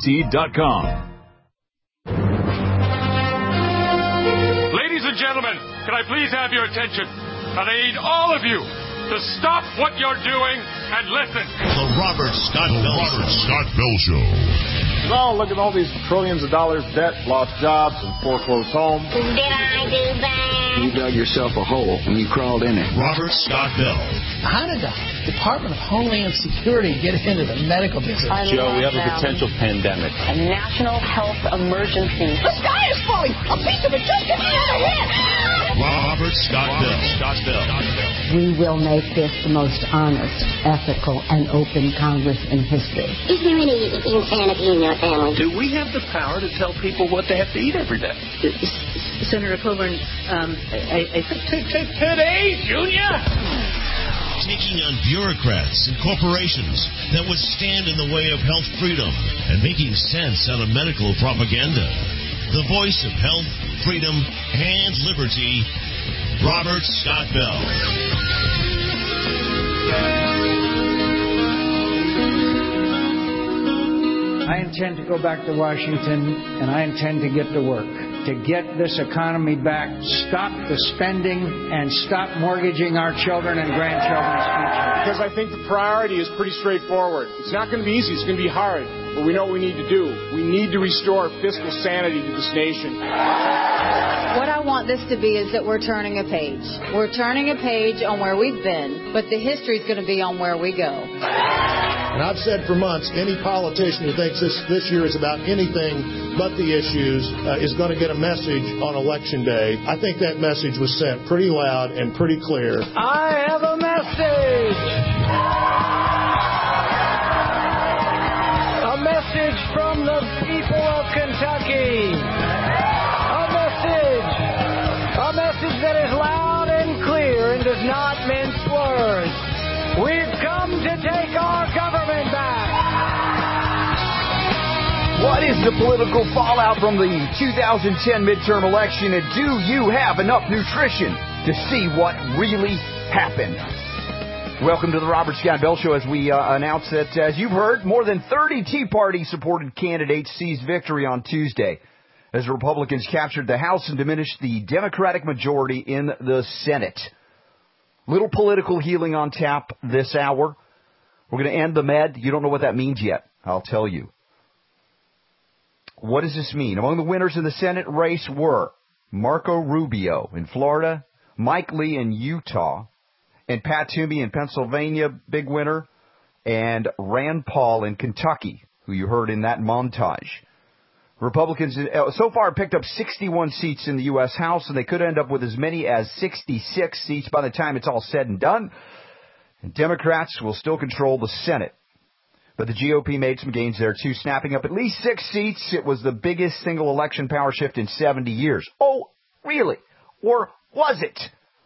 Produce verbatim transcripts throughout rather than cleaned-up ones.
T dot com. Ladies and gentlemen, can I please have your attention? And I need all of you to stop what you're doing and listen. The Robert Scott Bell Robert Scott Bell Show. Oh, look at all these trillions of dollars debt, lost jobs, and foreclosed homes. Did I do that? You dug yourself a hole and you crawled in it. Robert Scott Bell. How did the Department of Homeland Security get into the medical business? Joe, we have a potential pandemic. A national health emergency. The sky is falling! A piece of it just hit me on the head! Robert Scott Bell. Scott Bell. We will make this the most honest, ethical, and open Congress in history. Is there any insanity in your family? Do we have the power to tell people what they have to eat every day? Senator Coburn, um, I, I think today, Junior. Taking on bureaucrats and corporations that would stand in the way of health freedom and making sense out of medical propaganda. The voice of health, freedom, and liberty, Robert Scott Bell. I intend to go back to Washington, and I intend to get to work, to get this economy back, stop the spending, and stop mortgaging our children and grandchildren's future. Because I think the priority is pretty straightforward. It's not going to be easy. It's going to be hard. But we know what we need to do. We need to restore fiscal sanity to this nation. What I want this to be is that we're turning a page. We're turning a page on where we've been, but the history is going to be on where we go. And I've said for months, any politician who thinks this, this year is about anything but the issues uh, is going to get a message on Election Day. I think that message was sent pretty loud and pretty clear. I have a message! A message from the people of Kentucky! A message! A message that is loud and clear and does not mince words. We've come to take our government back. What is the political fallout from the two thousand ten midterm election, and do you have enough nutrition to see what really happened? Welcome to the Robert Scott Bell Show, as we uh, announce that, as you've heard, more than thirty Tea Party-supported candidates seized victory on Tuesday as Republicans captured the House and diminished the Democratic majority in the Senate. Little political healing on tap this hour. We're going to end the med. You don't know what that means yet. I'll tell you. What does this mean? Among the winners in the Senate race were Marco Rubio in Florida, Mike Lee in Utah, and Pat Toomey in Pennsylvania, big winner, and Rand Paul in Kentucky, who you heard in that montage. Republicans so far picked up sixty-one seats in the U S House, and they could end up with as many as sixty-six seats by the time it's all said and done. And Democrats will still control the Senate. But the G O P made some gains there, too, snapping up at least six seats. It was the biggest single election power shift in seventy years. Oh, really? Or was it?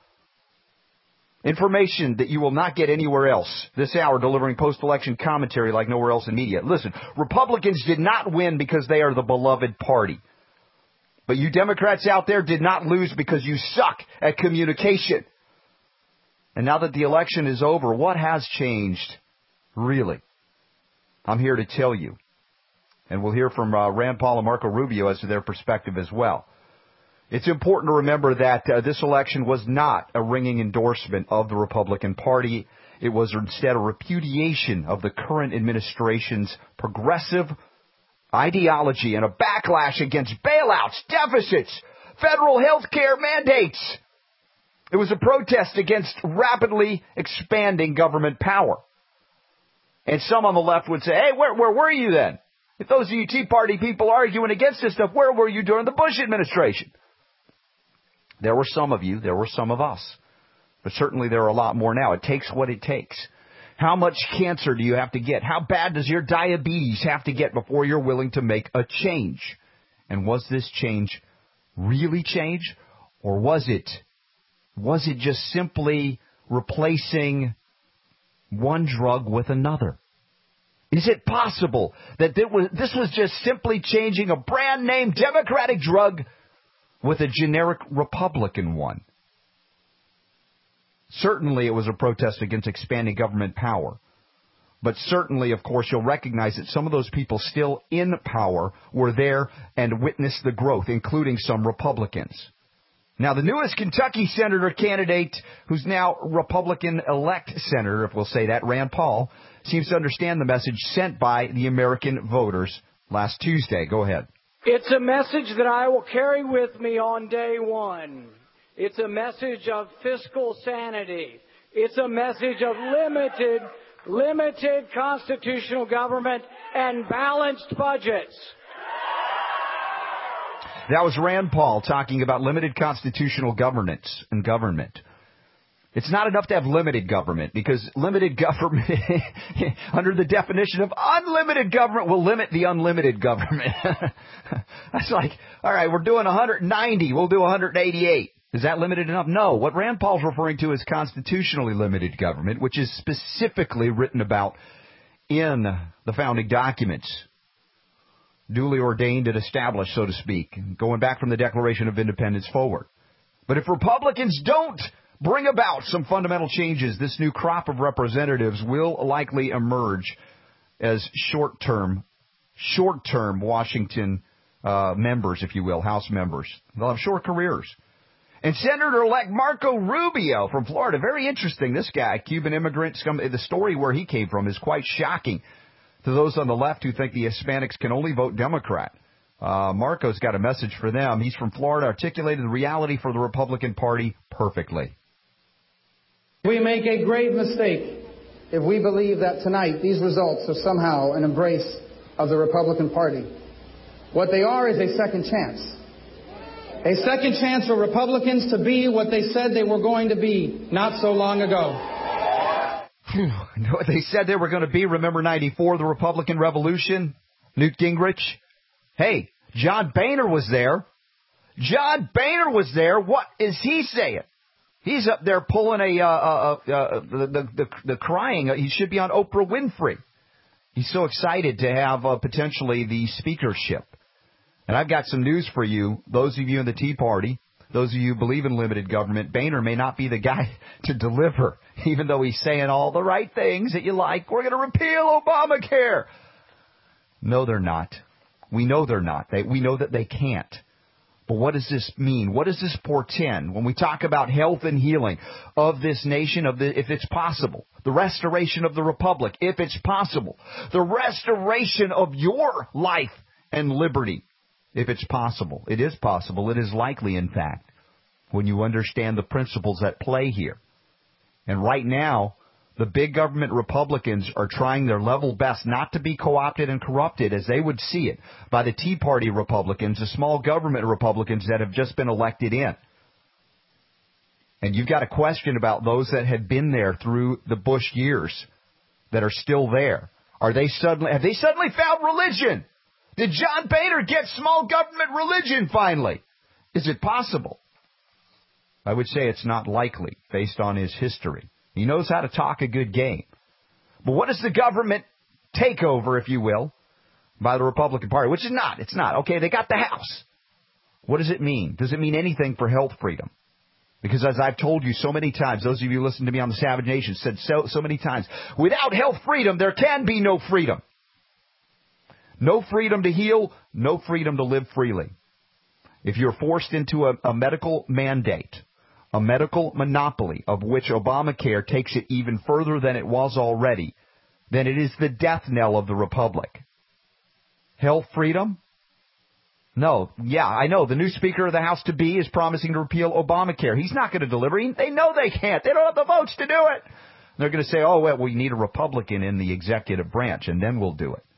Information that you will not get anywhere else this hour, delivering post-election commentary like nowhere else in media. Listen, Republicans did not win because they are the beloved party. But you Democrats out there did not lose because you suck at communication. And now that the election is over, what has changed? Really? I'm here to tell you. And we'll hear from uh, Rand Paul and Marco Rubio as to their perspective as well. It's important to remember that uh, this election was not a ringing endorsement of the Republican Party. It was instead a repudiation of the current administration's progressive ideology and a backlash against bailouts, deficits, federal health care mandates. It was a protest against rapidly expanding government power. And some on the left would say, hey, where, where were you then? If those of you Tea Party people arguing against this stuff, where were you during the Bush administration? There were some of you. There were some of us. But certainly there are a lot more now. It takes what it takes. How much cancer do you have to get? How bad does your diabetes have to get before you're willing to make a change? And was this change really change? Or was it, was it just simply replacing one drug with another? Is it possible that this was just simply changing a brand name Democratic drug with a generic Republican one? Certainly it was a protest against expanding government power. But certainly, of course, you'll recognize that some of those people still in power were there and witnessed the growth, including some Republicans. Now, the newest Kentucky senator candidate, who's now Republican-elect senator, if we'll say that, Rand Paul, seems to understand the message sent by the American voters last Tuesday. Go ahead. It's a message that I will carry with me on day one. It's a message of fiscal sanity. It's a message of limited, limited constitutional government and balanced budgets. That was Rand Paul talking about limited constitutional governance and government. It's not enough to have limited government, because limited government, under the definition of unlimited government, will limit the unlimited government. That's like, all right, we're doing one hundred ninety, we'll do one hundred eighty-eight. Is that limited enough? No. What Rand Paul's referring to is constitutionally limited government, which is specifically written about in the founding documents. Duly ordained and established, so to speak, going back from the Declaration of Independence forward. But if Republicans don't bring about some fundamental changes, this new crop of representatives will likely emerge as short-term, short-term Washington uh, members, if you will, House members. They'll have short careers. And Senator-elect Marco Rubio from Florida, very interesting, this guy, Cuban immigrant, the story where he came from is quite shocking to those on the left who think the Hispanics can only vote Democrat. Uh, Marco's got a message for them. He's from Florida, articulated the reality for the Republican Party perfectly. We make a grave mistake if we believe that tonight these results are somehow an embrace of the Republican Party. What they are is a second chance. A second chance for Republicans to be what they said they were going to be not so long ago. What they said they were going to be, remember ninety-four, the Republican Revolution, Newt Gingrich? Hey, John Boehner was there. John Boehner was there. What is he saying? He's up there pulling a, uh, uh, uh, the, the, the, the crying. He should be on Oprah Winfrey. He's so excited to have uh, potentially the speakership. And I've got some news for you. Those of you in the Tea Party, those of you who believe in limited government, Boehner may not be the guy to deliver, even though he's saying all the right things that you like. We're going to repeal Obamacare. No, they're not. We know they're not. They, we know that they can't. But what does this mean? What does this portend when we talk about health and healing of this nation, of the, if it's possible, the restoration of the republic, if it's possible, the restoration of your life and liberty, if it's possible? It is possible. It is likely, in fact, when you understand the principles at play here. And right now, the big government Republicans are trying their level best not to be co-opted and corrupted, as they would see it, by the Tea Party Republicans, the small government Republicans that have just been elected in. And you've got a question about those that had been there through the Bush years that are still there. Are they suddenly, have they suddenly found religion? Did John Boehner get small government religion finally? Is it possible? I would say it's not likely, based on his history. He knows how to talk a good game. But what is the government takeover, if you will, by the Republican Party? Which is not. It's not. Okay, they got the House. What does it mean? Does it mean anything for health freedom? Because as I've told you so many times, those of you who listen to me on the Savage Nation said so, so many times, without health freedom, there can be no freedom. No freedom to heal, no freedom to live freely. If you're forced into a, a medical mandate, a medical monopoly of which Obamacare takes it even further than it was already, then it is the death knell of the republic. Health freedom? No. Yeah, I know. The new Speaker of the House to be is promising to repeal Obamacare. He's not going to deliver. They know they can't. They don't have the votes to do it. They're going to say, oh, well, we need a Republican in the executive branch, and then we'll do it.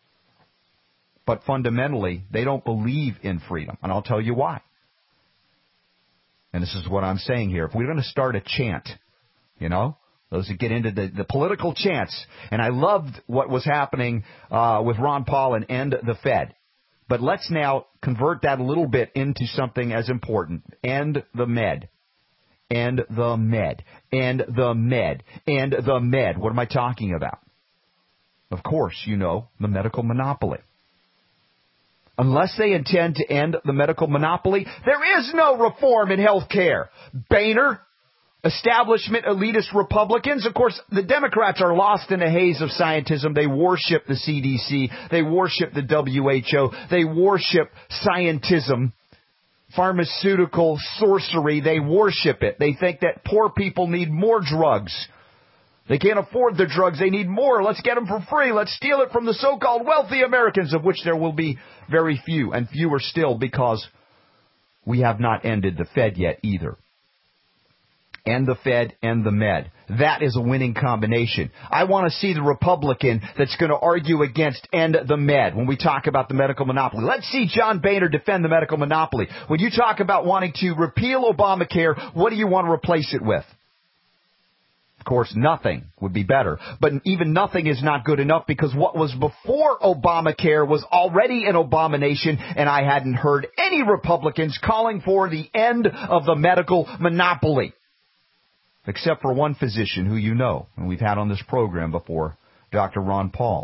But fundamentally, they don't believe in freedom, and I'll tell you why. And this is what I'm saying here. If we're going to start a chant, you know, those that get into the, the political chants, and I loved what was happening uh, with Ron Paul and End the Fed. But let's now convert that a little bit into something as important. End the med. End the med. End the med. End the med. What am I talking about? Of course, you know, the medical monopoly. Unless they intend to end the medical monopoly, there is no reform in health care. Boehner, establishment elitist Republicans. Of course, the Democrats are lost in a haze of scientism. They worship the C D C. They worship the W H O. They worship scientism, pharmaceutical sorcery. They worship it. They think that poor people need more drugs. They can't afford the drugs. They need more. Let's get them for free. Let's steal it from the so-called wealthy Americans, of which there will be very few, and fewer still, because we have not ended the Fed yet either. And the Fed and the Med. That is a winning combination. I want to see the Republican that's going to argue against end the Med when we talk about the medical monopoly. Let's see John Boehner defend the medical monopoly. When you talk about wanting to repeal Obamacare, what do you want to replace it with? Of course, nothing would be better. But even nothing is not good enough, because what was before Obamacare was already an abomination, and I hadn't heard any Republicans calling for the end of the medical monopoly. Except for one physician who you know, and we've had on this program before, Doctor Ron Paul.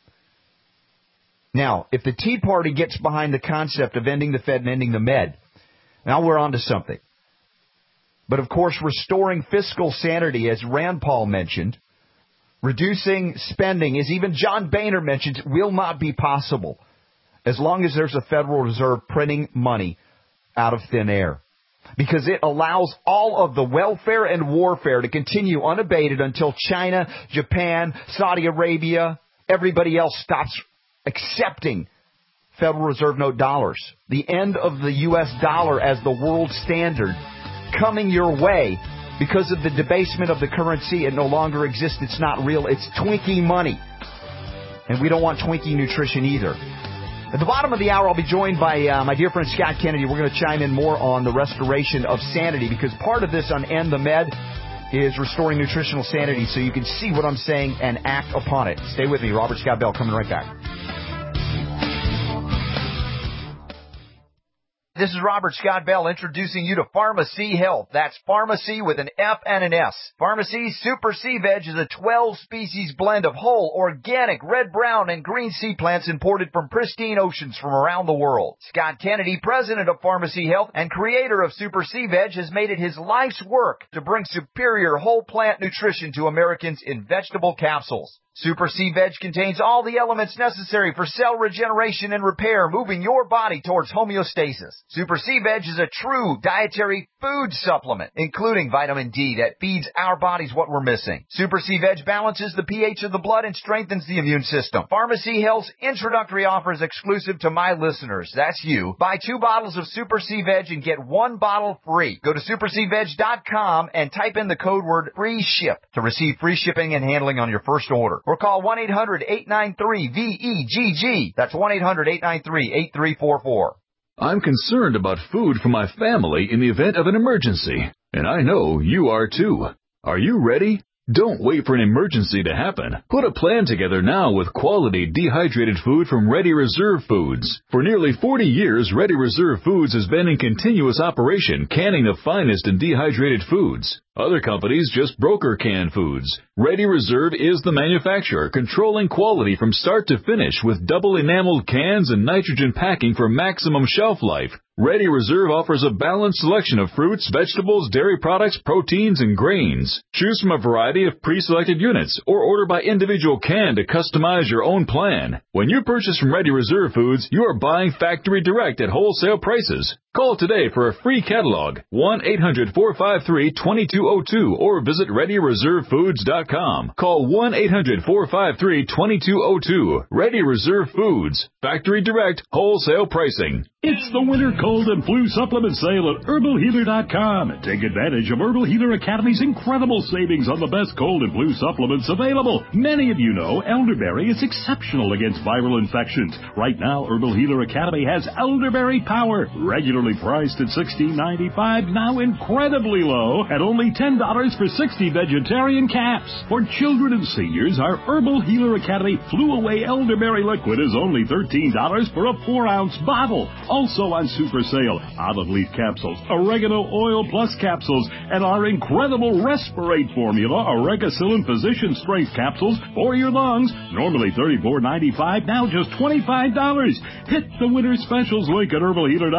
Now, if the Tea Party gets behind the concept of ending the Fed and ending the Med, now we're on to something. But, of course, restoring fiscal sanity, as Rand Paul mentioned, reducing spending, as even John Boehner mentions, will not be possible as long as there's a Federal Reserve printing money out of thin air. Because it allows all of the welfare and warfare to continue unabated until China, Japan, Saudi Arabia, everybody else stops accepting Federal Reserve note dollars. The end of the U S dollar as the world standard coming your way because of the debasement of the currency. It no longer exists. It's not real. It's Twinkie money. And we don't want Twinkie nutrition either. At the bottom of the hour, I'll be joined by uh, my dear friend Scott Kennedy. We're going to chime in more on the restoration of sanity, because part of this on End the Med is restoring nutritional sanity, so you can see what I'm saying and act upon it. Stay with me. Robert Scott Bell coming right back. This is Robert Scott Bell introducing you to Pharmacy Health. That's pharmacy with an F and an S. Pharmacy Super Sea Veg is a twelve-species blend of whole, organic, red, brown, and green sea plants imported from pristine oceans from around the world. Scott Kennedy, president of Pharmacy Health and creator of Super Sea Veg, has made it his life's work to bring superior whole plant nutrition to Americans in vegetable capsules. Super Sea Veg contains all the elements necessary for cell regeneration and repair, moving your body towards homeostasis. Super Sea Veg is a true dietary food supplement, including vitamin D that feeds our bodies what we're missing. Super Sea Veg balances the pH of the blood and strengthens the immune system. Pharmacy Health's introductory offer is exclusive to my listeners. That's you. Buy two bottles of Super Sea Veg and get one bottle free. Go to super sea veg dot com and type in the code word FREESHIP to receive free shipping and handling on your first order. Or call one eight hundred eight nine three V E G G. That's one eight hundred eight nine three eight three four four. I'm concerned about food for my family in the event of an emergency, and I know you are too. Are you ready? Don't wait for an emergency to happen. Put a plan together now with quality dehydrated food from Ready Reserve Foods. For nearly forty years, Ready Reserve Foods has been in continuous operation, canning the finest in dehydrated foods. Other companies just broker canned foods. Ready Reserve is the manufacturer, controlling quality from start to finish with double enameled cans and nitrogen packing for maximum shelf life. Ready Reserve offers a balanced selection of fruits, vegetables, dairy products, proteins, and grains. Choose from a variety of pre-selected units or order by individual can to customize your own plan. When you purchase from Ready Reserve Foods, you are buying factory direct at wholesale prices. Call today for a free catalog, one eight hundred four five three two two zero two, or visit ready reserve foods dot com. Call one eight hundred four five three two two zero two. Ready Reserve Foods. Factory direct, wholesale pricing. It's the winter cold and flu supplement sale at herbal healer dot com. Take advantage of Herbal Healer Academy's incredible savings on the best cold and flu supplements available. Many of you know elderberry is exceptional against viral infections. Right now, Herbal Healer Academy has Elderberry Power, regularly priced at sixteen ninety-five, now incredibly low at only ten dollars for sixty vegetarian caps. For children and seniors, our Herbal Healer Academy Flew Away Elderberry Liquid is only thirteen dollars for a four ounce bottle. Also on super sale, olive leaf capsules, oregano oil plus capsules, and our incredible Respirate formula, Oregacillin Physician Strength capsules for your lungs. Normally thirty-four ninety-five, now just twenty-five dollars. Hit the winter specials link at herbal healer dot com.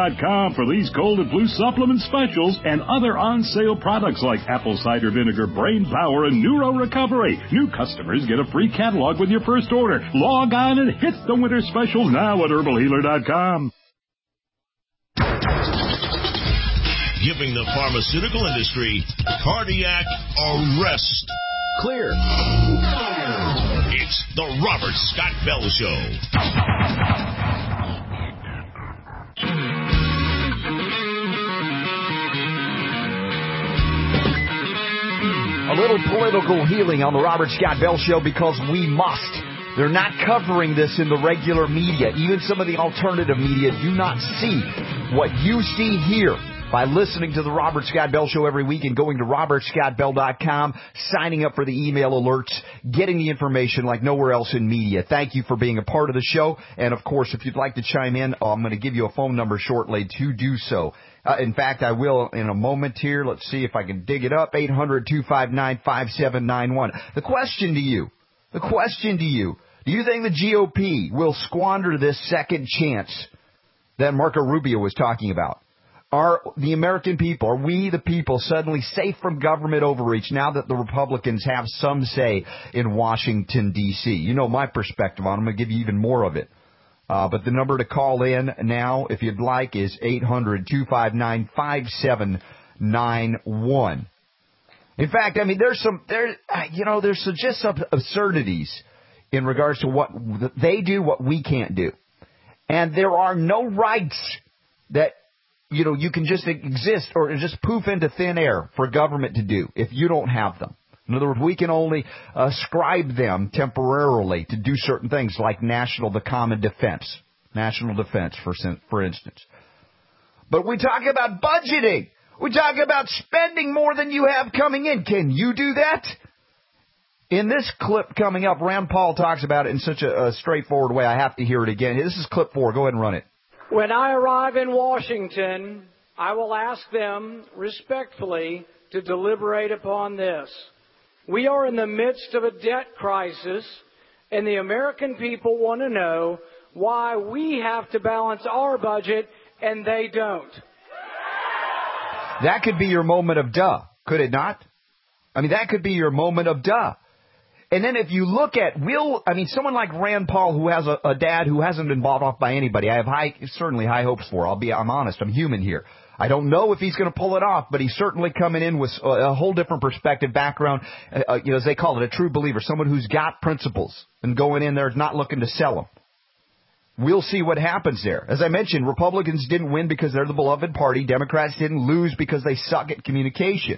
com for these cold and flu supplement specials and other on-sale products like apple cider vinegar, brain power, and neuro recovery. New customers get a free catalog with your first order. Log on and hit the winter specials now at herbal healer dot com. Giving the pharmaceutical industry cardiac arrest. Clear. It's the Robert Scott Bell Show. A little political healing on the Robert Scott Bell Show because we must. They're not covering this in the regular media. Even some of the alternative media do not see what you see here by listening to the Robert Scott Bell Show every week and going to robert scott bell dot com, signing up for the email alerts, getting the information like nowhere else in media. Thank you for being a part of the show. And, of course, if you'd like to chime in, I'm going to give you a phone number shortly to do so. Uh, in fact, I will in a moment here. Let's see if I can dig it up. eight hundred, two five nine, five seven nine one. The question to you, the question to you, do you think the G O P will squander this second chance that Marco Rubio was talking about? Are the American people, are we the people suddenly safe from government overreach now that the Republicans have some say in Washington, D C? You know my perspective on it. I'm going to give you even more of it. Uh, but the number to call in now, if you'd like, is eight hundred, two five nine, five seven nine one. In fact, I mean, there's some, there, you know, there's just some absurdities in regards to what they do, what we can't do. And there are no rights that, you know, you can just exist or just poof into thin air for government to do if you don't have them. In other words, we can only ascribe them temporarily to do certain things like national, the common defense, national defense, for for instance. But we talk about budgeting. We talk about spending more than you have coming in. Can you do that? In this clip coming up, Rand Paul talks about it in such a, a straightforward way. I have to hear it again. This is clip four. Go ahead and run it. When I arrive in Washington, I will ask them respectfully to deliberate upon this. We are in the midst of a debt crisis, and the American people want to know why we have to balance our budget and they don't. That could be your moment of duh, could it not? I mean, that could be your moment of duh. And then if you look at, will, I mean, someone like Rand Paul, who has a, a dad who hasn't been bought off by anybody, I have high, certainly high hopes for. I'll be, I'm honest, I'm human here. I don't know if he's going to pull it off, but he's certainly coming in with a, a whole different perspective, background, uh, you know, as they call it, a true believer, someone who's got principles and going in there not looking to sell them. We'll see what happens there. As I mentioned, Republicans didn't win because they're the beloved party. Democrats didn't lose because they suck at communication.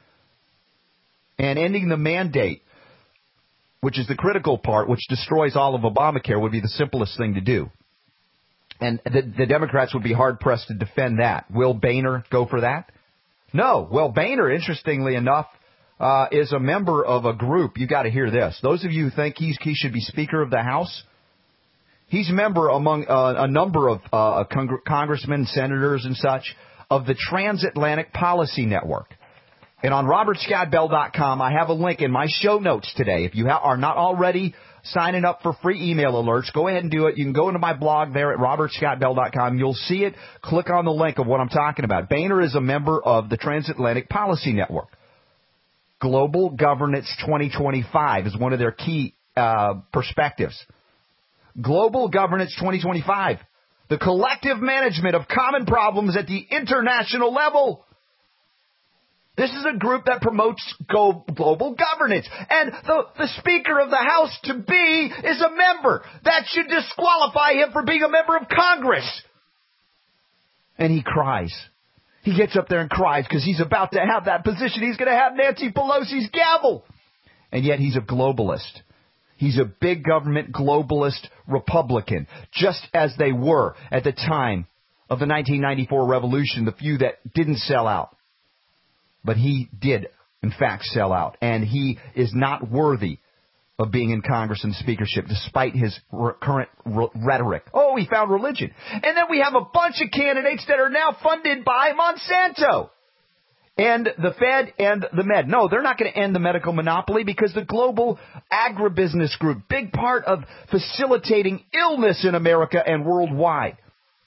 And ending the mandate, which is the critical part, which destroys all of Obamacare, would be the simplest thing to do. And the, the Democrats would be hard-pressed to defend that. Will Boehner go for that? No. Well, Boehner, interestingly enough, uh, is a member of a group. You got to hear this. Those of you who think he's, he should be Speaker of the House, he's a member among uh, a number of uh, cong- congressmen, senators, and such of the Transatlantic Policy Network. And on robert scott bell dot com, I have a link in my show notes today. If you ha- are not already signing up for free email alerts, go ahead and do it. You can go into my blog there at robert scott bell dot com. You'll see it. Click on the link of what I'm talking about. Boehner is a member of the Transatlantic Policy Network. Global Governance twenty twenty-five is one of their key uh, perspectives. Global Governance twenty twenty-five, the collective management of common problems at the international level. This is a group that promotes go global governance. And the, the Speaker of the House to be is a member. That should disqualify him for being a member of Congress. And he cries. He gets up there and cries because he's about to have that position. He's going to have Nancy Pelosi's gavel. And yet he's a globalist. He's a big government globalist Republican, just as they were at the time of the nineteen ninety-four revolution, the few that didn't sell out. But he did, in fact, sell out. And he is not worthy of being in Congress and speakership, despite his re- current re- rhetoric. Oh, he found religion. And then we have a bunch of candidates that are now funded by Monsanto and the Fed and the Med. No, they're not going to end the medical monopoly because the global agribusiness group, big part of facilitating illness in America and worldwide.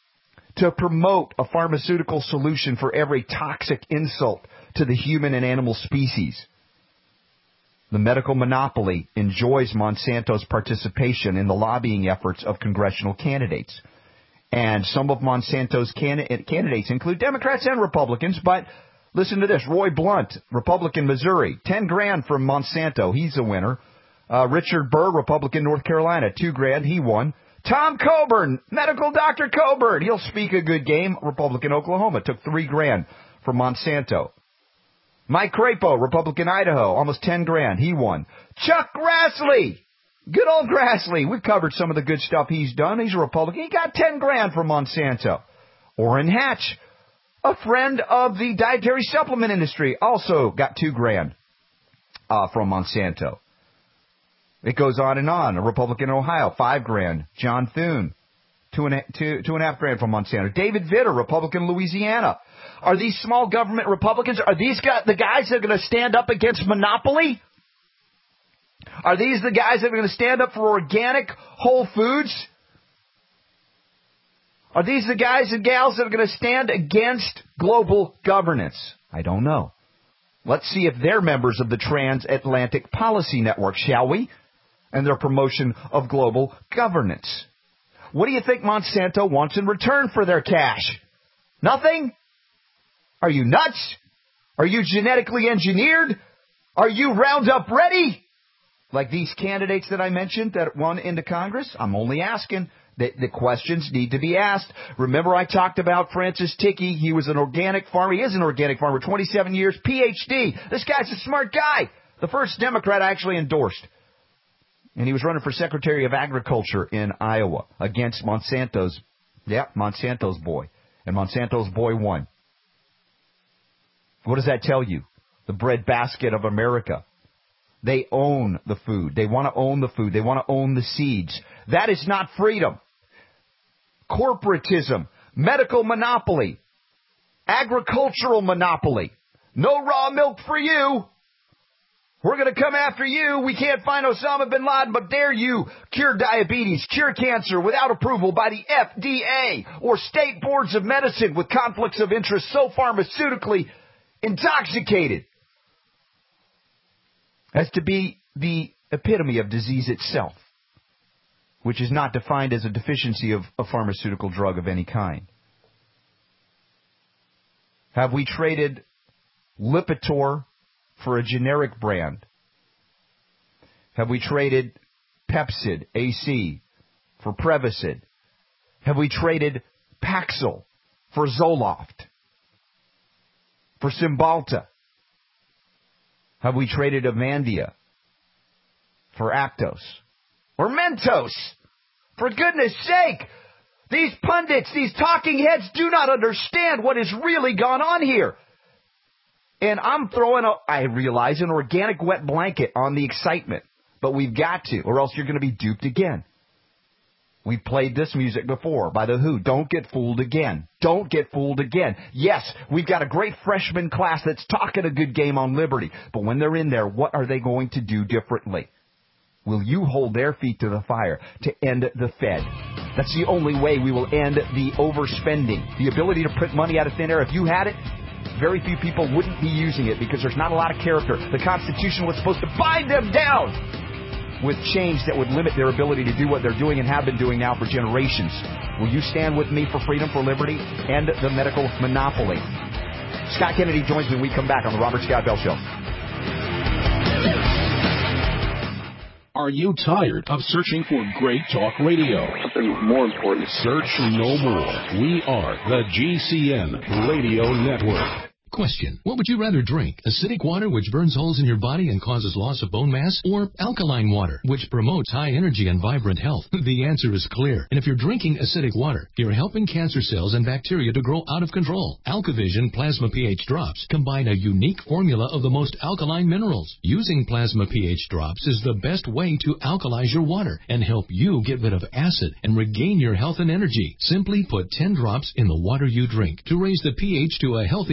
to promote a pharmaceutical solution for every toxic insult to the human and animal species. The medical monopoly enjoys Monsanto's participation in the lobbying efforts of congressional candidates. And some of Monsanto's can- candidates include Democrats and Republicans, but listen to this. Roy Blunt, Republican, Missouri, ten grand from Monsanto. He's a winner. Uh, Richard Burr, Republican, North Carolina, two grand. He won. Tom Coburn, medical doctor Coburn. He'll speak a good game. Republican, Oklahoma, took three grand from Monsanto. Mike Crapo, Republican, Idaho, almost ten grand. He won. Chuck Grassley, good old Grassley. We've covered some of the good stuff he's done. He's a Republican. He got ten grand from Monsanto. Orrin Hatch, a friend of the dietary supplement industry, also got two grand uh, from Monsanto. It goes on and on. A Republican in Ohio, five grand. John Thune, two and a, two, two and a half grand from Monsanto. David Vitter, Republican, Louisiana. Are these small government Republicans? Are these guys, the guys that are going to stand up against monopoly? Are these the guys that are going to stand up for organic whole foods? Are these the guys and gals that are going to stand against global governance? I don't know. Let's see if they're members of the Transatlantic Policy Network, shall we? And their promotion of global governance. What do you think Monsanto wants in return for their cash? Nothing? Are you nuts? Are you genetically engineered? Are you Roundup ready? Like these candidates that I mentioned that won into Congress? I'm only asking. The, the questions need to be asked. Remember I talked about Francis Ticky. He was an organic farmer. He is an organic farmer. twenty-seven years, P H D. This guy's a smart guy. The first Democrat I actually endorsed. And he was running for Secretary of Agriculture in Iowa against Monsanto's, yeah, Monsanto's boy. And Monsanto's boy won. What does that tell you? The breadbasket of America. They own the food. They want to own the food. They want to own the seeds. That is not freedom. Corporatism, medical monopoly, agricultural monopoly. No raw milk for you. We're going to come after you. We can't find Osama bin Laden, but dare you cure diabetes, cure cancer without approval by the F D A or state boards of medicine with conflicts of interest so pharmaceutically intoxicated as to be the epitome of disease itself, which is not defined as a deficiency of a pharmaceutical drug of any kind. Have we traded Lipitor for a generic brand? Have we traded Pepcid, A C, for Prevacid? Have we traded Paxil for Zoloft, for Cymbalta? Have we traded Avandia for Actos? Or Mentos? For goodness sake! These pundits, these talking heads do not understand what has really gone on here. And I'm throwing, a, I realize, an organic wet blanket on the excitement. But we've got to, or else you're going to be duped again. We've played this music before by The Who. Don't get fooled again. Don't get fooled again. Yes, we've got a great freshman class that's talking a good game on liberty. But when they're in there, what are they going to do differently? Will you hold their feet to the fire to end the Fed? That's the only way we will end the overspending. The ability to print money out of thin air. If you had it, very few people wouldn't be using it because there's not a lot of character. The Constitution was supposed to bind them down with change that would limit their ability to do what they're doing and have been doing now for generations. Will you stand with me for freedom, for liberty, and the medical monopoly? Scott Kennedy joins me when we come back on the Robert Scott Bell Show. Are you tired of searching for great talk radio? Something more important. Search no more. We are the G C N Radio Network. Question. What would you rather drink? Acidic water, which burns holes in your body and causes loss of bone mass? Or alkaline water, which promotes high energy and vibrant health? The answer is clear. And if you're drinking acidic water, you're helping cancer cells and bacteria to grow out of control. AlkaVision Plasma pH Drops combine a unique formula of the most alkaline minerals. Using Plasma pH Drops is the best way to alkalize your water and help you get rid of acid and regain your health and energy. Simply put ten drops in the water you drink to raise the pH to a healthy alkaline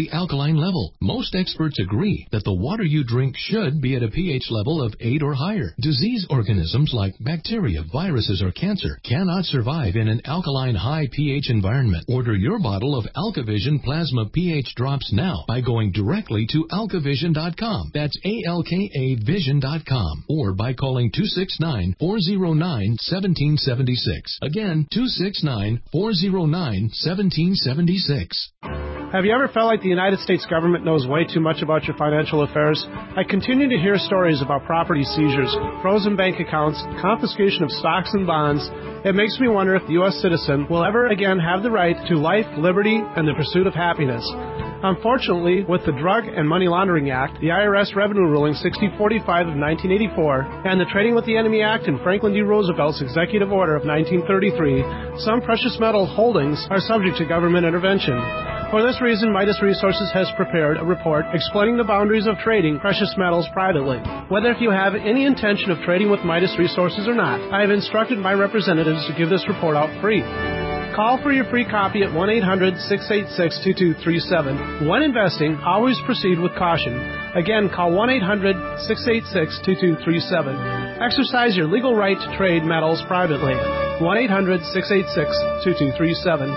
alkaline level. Most experts agree that the water you drink should be at a pH level of eight or higher. Disease organisms like bacteria, viruses, or cancer cannot survive in an alkaline high pH environment. Order your bottle of AlkaVision Plasma pH drops now by going directly to alkavision dot com. That's A L K A vision dot com. Or by calling two six nine, four zero nine, one seven seven six. Again, two six nine, four zero nine, one seven seven six. Have you ever felt like the United States government knows way too much about your financial affairs? I continue to hear stories about property seizures, frozen bank accounts, confiscation of stocks and bonds. It makes me wonder if the U S citizen will ever again have the right to life, liberty, and the pursuit of happiness. Unfortunately, with the Drug and Money Laundering Act, the I R S Revenue Ruling sixty forty-five of nineteen eighty-four, and the Trading with the Enemy Act and Franklin D. Roosevelt's Executive Order of nineteen thirty-three, some precious metal holdings are subject to government intervention. For this reason, Midas Resources has prepared a report explaining the boundaries of trading precious metals privately. Whether if you have any intention of trading with Midas Resources or not, I have instructed my representatives to give this report out free. Call for your free copy at one eight hundred, six eight six, two two three seven. When investing, always proceed with caution. Again, call one eight hundred, six eight six, two two three seven. Exercise your legal right to trade metals privately. one eight hundred, six eight six, two two three seven.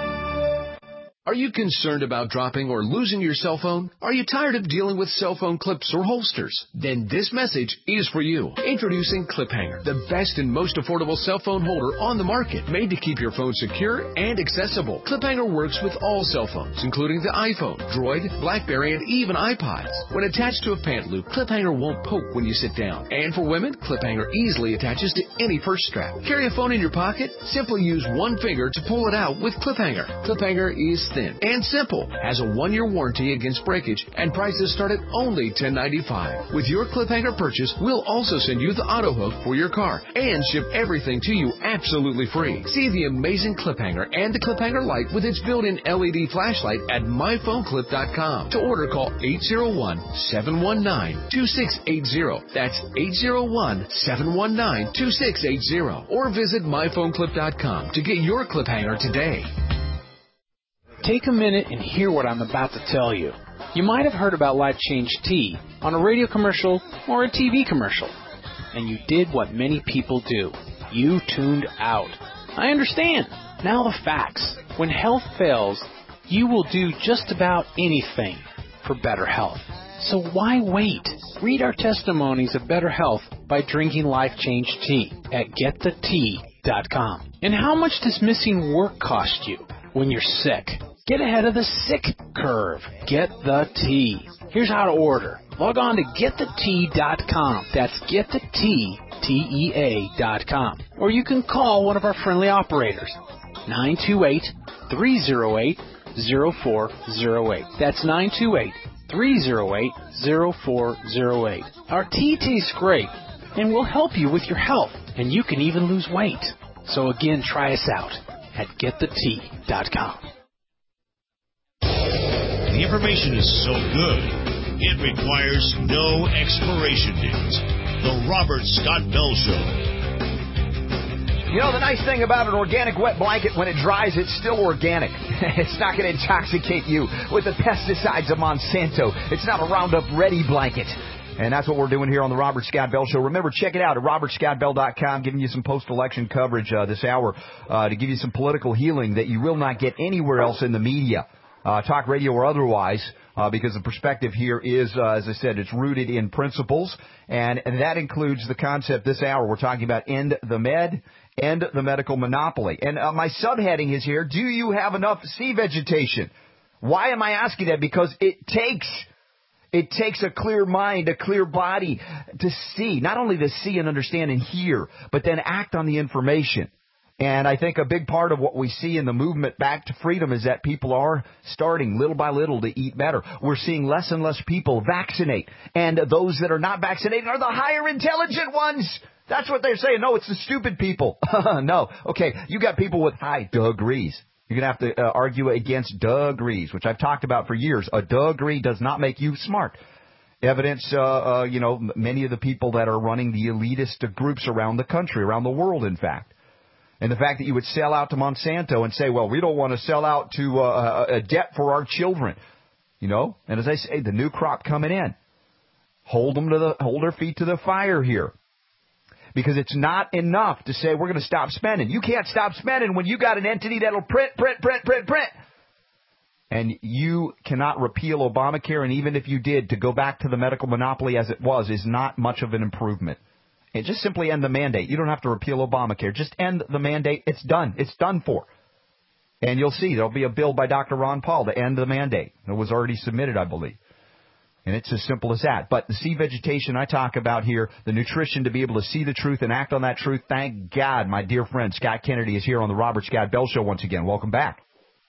Are you concerned about dropping or losing your cell phone? Are you tired of dealing with cell phone clips or holsters? Then this message is for you. Introducing ClipHanger, the best and most affordable cell phone holder on the market, made to keep your phone secure and accessible. ClipHanger works with all cell phones, including the iPhone, Droid, BlackBerry, and even iPods. When attached to a pant loop, ClipHanger won't poke when you sit down. And for women, ClipHanger easily attaches to any purse strap. Carry a phone in your pocket? Simply use one finger to pull it out with ClipHanger. ClipHanger is thin and simple, has a one-year warranty against breakage, and prices start at only ten ninety-five. With your ClipHanger purchase, we'll also send you the auto hook for your car and ship everything to you absolutely free. See the amazing ClipHanger and the ClipHanger Lite with its built-in L E D flashlight at my phone clip dot com. To order, call eight zero one, seven one nine, two six eight zero. That's eight zero one, seven one nine, two six eight zero. Or visit my phone clip dot com to get your ClipHanger today. Take a minute and hear what I'm about to tell you. You might have heard about Life Change Tea on a radio commercial or a T V commercial, and you did what many people do. You tuned out. I understand. Now the facts. When health fails, you will do just about anything for better health. So why wait? Read our testimonies of better health by drinking Life Change Tea at get the tea dot com. And how much does missing work cost you when you're sick? Get ahead of the sick curve. Get the tea. Here's how to order. Log on to get the tea dot com. That's get the tea, T E A dot com. Or you can call one of our friendly operators, nine two eight, three zero eight, zero four zero eight. That's nine two eight, three zero eight, zero four zero eight. Our tea tastes great, and will help you with your health, and you can even lose weight. So again, try us out at get the tea dot com. The information is so good, it requires no expiration date. The Robert Scott Bell Show. You know, the nice thing about an organic wet blanket, when it dries, it's still organic. It's not going to intoxicate you with the pesticides of Monsanto. It's not a Roundup Ready blanket. And that's what we're doing here on the Robert Scott Bell Show. Remember, check it out at robert scott bell dot com, giving you some post-election coverage uh, this hour uh, to give you some political healing that you will not get anywhere else in the media, uh, talk radio or otherwise, uh, because the perspective here is, uh, as I said, it's rooted in principles, and, and that includes the concept this hour. We're talking about end the med, end the medical monopoly. And uh, my subheading is here, do you have enough sea vegetation? Why am I asking that? Because it takes... It takes a clear mind, a clear body to see, not only to see and understand and hear, but then act on the information. And I think a big part of what we see in the movement back to freedom is that people are starting little by little to eat better. We're seeing less and less people vaccinate. And those that are not vaccinated are the higher intelligent ones. That's what they're saying. No, it's the stupid people. No. Okay, you got people with high degrees. You're going to have to uh, argue against degrees, which I've talked about for years. A degree does not make you smart. Evidence, uh, uh, you know, many of the people that are running the elitist groups around the country, around the world, in fact. And the fact that you would sell out to Monsanto and say, well, we don't want to sell out to uh, a debt for our children. You know, and as I say, the new crop coming in, hold them to the hold their feet to the fire here, because it's not enough to say we're going to stop spending. You can't stop spending when you got an entity that'll print, print, print, print, print, and you cannot repeal Obamacare. And even if you did, to go back to the medical monopoly as it was is not much of an improvement. And just simply end the mandate. You don't have to repeal Obamacare. Just end the mandate. It's done. It's done for. And you'll see there'll be a bill by Doctor Ron Paul to end the mandate. It was already submitted, I believe. And it's as simple as that. But the sea vegetation I talk about here, the nutrition to be able to see the truth and act on that truth, thank God my dear friend Scott Kennedy is here on the Robert Scott Bell Show once again. Welcome back.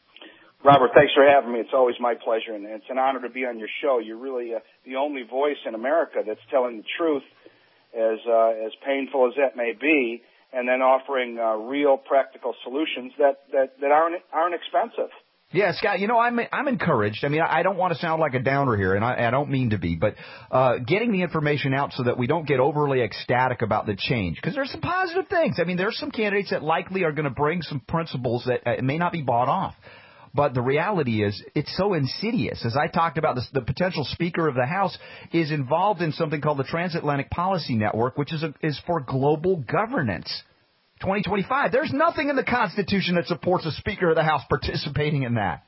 Robert, thanks for having me. It's always my pleasure, and it's an honor to be on your show. You're really uh, the only voice in America that's telling the truth, as uh, as painful as that may be, and then offering uh, real practical solutions that, that, that aren't aren't expensive. Yeah, Scott, you know, I'm I'm encouraged. I mean, I don't want to sound like a downer here, and I, I don't mean to be, but uh, getting the information out so that we don't get overly ecstatic about the change, because there's some positive things. I mean, there's some candidates that likely are going to bring some principles that uh, may not be bought off. But the reality is it's so insidious. As I talked about, this, the potential Speaker of the House is involved in something called the Transatlantic Policy Network, which is a, is for global governance. twenty twenty-five. There's nothing in the Constitution that supports a Speaker of the House participating in that.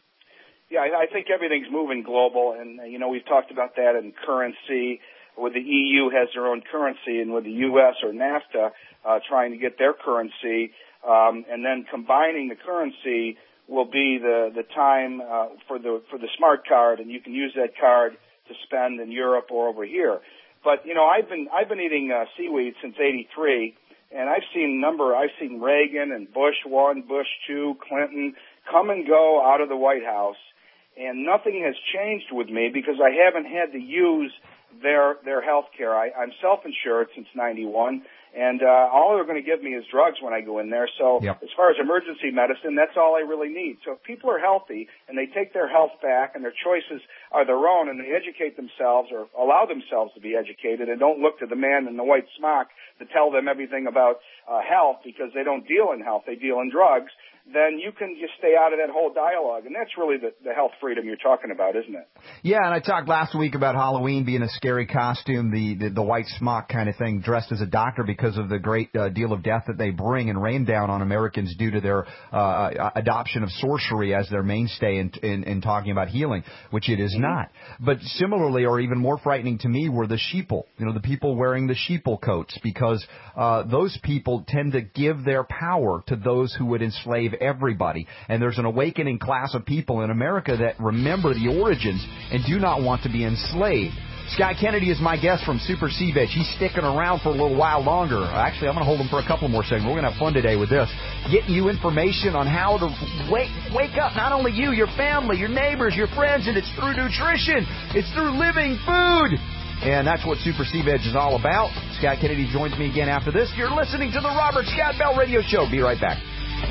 Yeah, I, I think everything's moving global, and, uh, you know, we've talked about that in currency, where the E U has their own currency, and with the U S or NAFTA uh, trying to get their currency, um, and then combining the currency will be the, the time uh, for the for the smart card, and you can use that card to spend in Europe or over here. But, you know, I've been I've been eating uh, seaweed since eighty-three. And I've seen number, I've seen Reagan and Bush one, Bush two, Clinton come and go out of the White House, and nothing has changed with me because I haven't had to use their their health care. I, I'm self-insured since ninety-one, and uh, all they're going to give me is drugs when I go in there. So yep. As far as emergency medicine, that's all I really need. So if people are healthy and they take their health back and their choices are their own and they educate themselves or allow themselves to be educated and don't look to the man in the white smock to tell them everything about uh, health because they don't deal in health, they deal in drugs, then you can just stay out of that whole dialogue. And that's really the, the health freedom you're talking about, isn't it? Yeah, and I talked last week about Halloween being a scary costume, the, the, the white smock kind of thing, dressed as a doctor because of the great uh, deal of death that they bring and rain down on Americans due to their uh, adoption of sorcery as their mainstay in, in, in talking about healing, which it is mm-hmm. not. But similarly, or even more frightening to me, were the sheeple, you know, the people wearing the sheeple coats, because uh, those people tend to give their power to those who would enslave everybody. And there's an awakening class of people in America that remember the origins and do not want to be enslaved. Scott Kennedy is my guest from Super Sea Veg. He's sticking around for a little while longer. Actually, I'm going to hold him for a couple more seconds. We're going to have fun today with this. Getting you information on how to wake wake up, not only you, your family, your neighbors, your friends, and it's through nutrition. It's through living food. And that's what Super Sea Veg is all about. Scott Kennedy joins me again after this. You're listening to the Robert Scott Bell Radio Show. Be right back.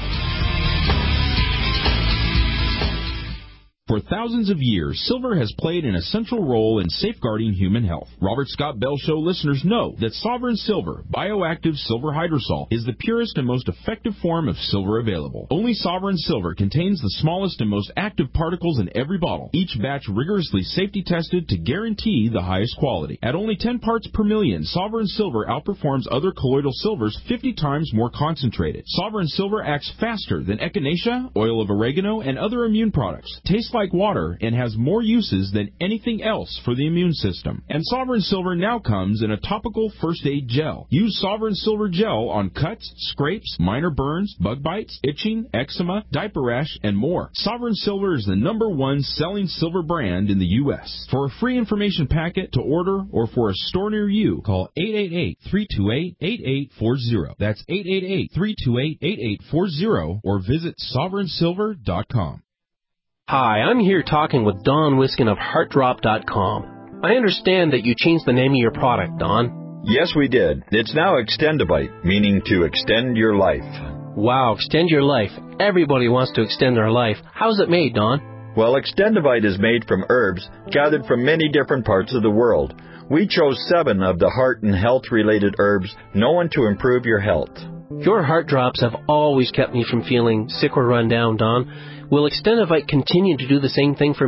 For thousands of years, silver has played an essential role in safeguarding human health. Robert Scott Bell Show listeners know that Sovereign Silver, bioactive silver hydrosol, is the purest and most effective form of silver available. Only Sovereign Silver contains the smallest and most active particles in every bottle, each batch rigorously safety tested to guarantee the highest quality. At only ten parts per million, Sovereign Silver outperforms other colloidal silvers fifty times more concentrated. Sovereign Silver acts faster than echinacea, oil of oregano, and other immune products. Tastes like like water and has more uses than anything else for the immune system. And Sovereign Silver now comes in a topical first aid gel. Use Sovereign Silver gel on cuts, scrapes, minor burns, bug bites, itching, eczema, diaper rash, and more. Sovereign Silver is the number one selling silver brand in the U S For a free information packet to order or for a store near you, call eight eight eight, three two eight, eight eight four zero. That's eight eight eight, three two eight, eight eight four zero or visit sovereign silver dot com. Hi, I'm here talking with Don Wiskin of heart drop dot com. I understand that you changed the name of your product, Don. Yes, we did. It's now Extendivite, meaning to extend your life. Wow, extend your life. Everybody wants to extend their life. How's it made, Don? Well, Extendivite is made from herbs gathered from many different parts of the world. We chose seven of the heart and health-related herbs known to improve your health. Your heart drops have always kept me from feeling sick or run down, Don. Will Extendivite continue to do the same thing for me?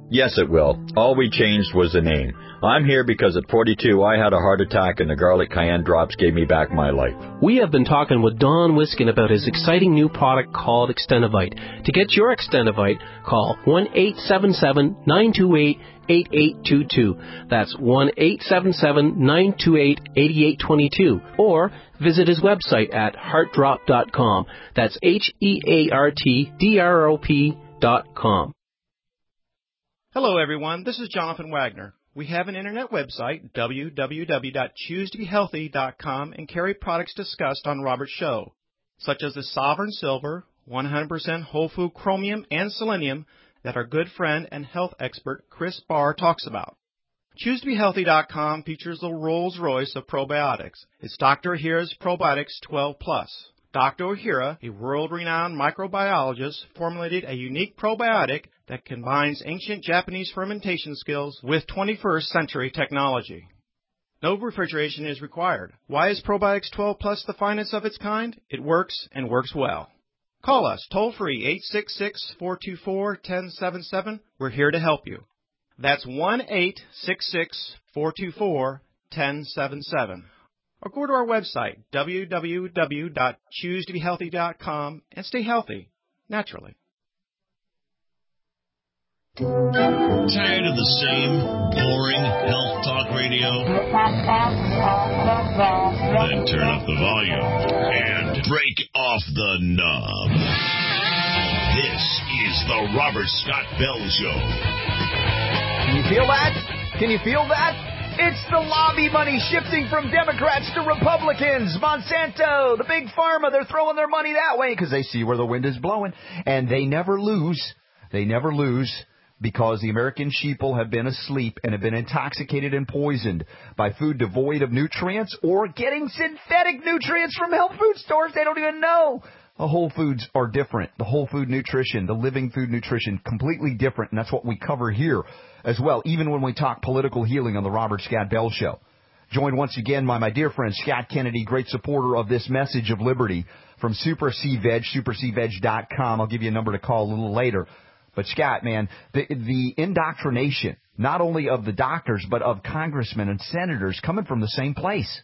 Yes, it will. All we changed was the name. I'm here because at forty-two I had a heart attack and the garlic cayenne drops gave me back my life. We have been talking with Don Wiskin about his exciting new product called Extendivite. To get your Extendivite, call one eight seven seven, nine two eight, eight eight two two. That's one eight seven seven, nine two eight, eight eight two two. Or visit his website at heart drop dot com. That's H E A R T D R O P dot com. Hello, everyone. This is Jonathan Wagner. We have an internet website, w w w dot choose to be healthy dot com, and carry products discussed on Robert's show, such as the Sovereign Silver, one hundred percent whole food chromium and selenium that our good friend and health expert Chris Barr talks about. choose to be healthy dot com features the Rolls-Royce of probiotics. It's Doctor Ohhira's Probiotics twelve plus. Doctor Ohhira, a world-renowned microbiologist, formulated a unique probiotic that combines ancient Japanese fermentation skills with twenty-first century technology. No refrigeration is required. Why is Probiotics twelve plus the finest of its kind? It works and works well. Call us toll-free eight six six, four two four, one zero seven seven. We're here to help you. That's one eight six six, four two four, one zero seven seven. Or go to our website, w w w dot choose to be healthy dot com, and stay healthy, naturally. Tired of the same boring health talk radio? Then turn up the volume and break off the knob. This is the Robert Scott Bell Show. Can you feel that? Can you feel that? It's the lobby money shifting from Democrats to Republicans. Monsanto, the big pharma, they're throwing their money that way because they see where the wind is blowing. And they never lose. They never lose because the American sheeple have been asleep and have been intoxicated and poisoned by food devoid of nutrients or getting synthetic nutrients from health food stores. They don't even know. The whole foods are different. The whole food nutrition, the living food nutrition, completely different. And that's what we cover here as well, even when we talk political healing on the Robert Scott Bell Show. Joined once again by my dear friend Scott Kennedy, great supporter of this message of liberty from Super C Veg, super c veg dot com. I'll give you a number to call a little later. But Scott, man, the, the indoctrination, not only of the doctors, but of congressmen and senators coming from the same place.